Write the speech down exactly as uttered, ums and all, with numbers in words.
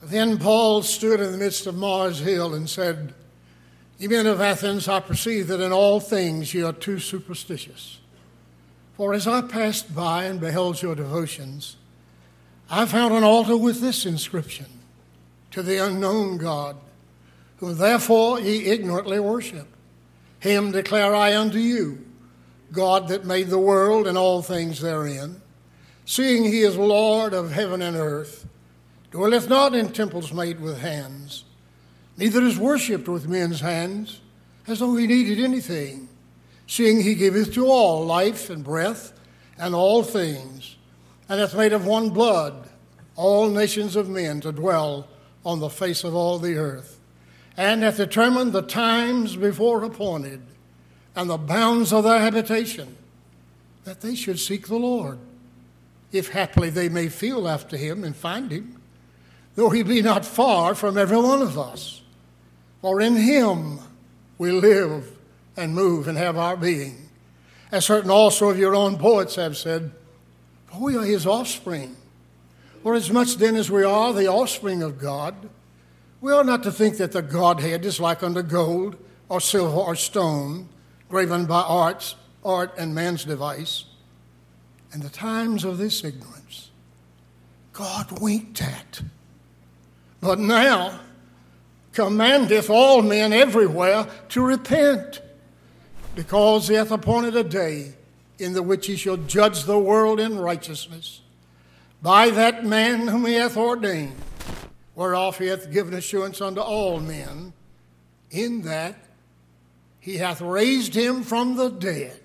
Then Paul stood in the midst of Mars Hill and said, Ye men of Athens, I perceive that in all things ye are too superstitious. For as I passed by and beheld your devotions, I found an altar with this inscription, To the unknown God, whom therefore ye ignorantly worship. Him declare I unto you, God that made the world and all things therein, seeing he is Lord of heaven and earth, dwelleth not in temples made with hands, neither is worshipped with men's hands, as though he needed anything, seeing he giveth to all life and breath and all things, and hath made of one blood all nations of men to dwell on the face of all the earth, and hath determined the times before appointed, and the bounds of their habitation, that they should seek the Lord, if haply they may feel after him and find him, though he be not far from every one of us. For in him we live and move and have our being. As certain also of your own poets have said, for we are his offspring. For as much then as we are the offspring of God, we are not to think that the Godhead is like unto gold or silver or stone, graven by arts, art and man's device. And the times of this ignorance God winked at. But now commandeth all men everywhere to repent, because he hath appointed a day in the which he shall judge the world in righteousness, by that man whom he hath ordained, whereof he hath given assurance unto all men, in that he hath raised him from the dead.